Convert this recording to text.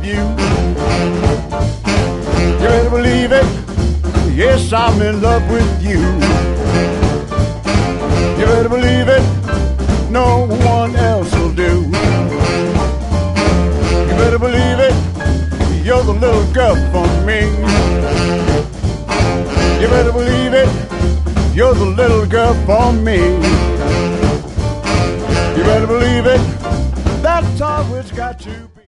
you. You better believe it. Yes, I'm in love with you. You better believe it. No one else will do. You better believe it. You're the little girl for me. You better believe it. You're the little girl for me. You better believe it. That's all it's got to be.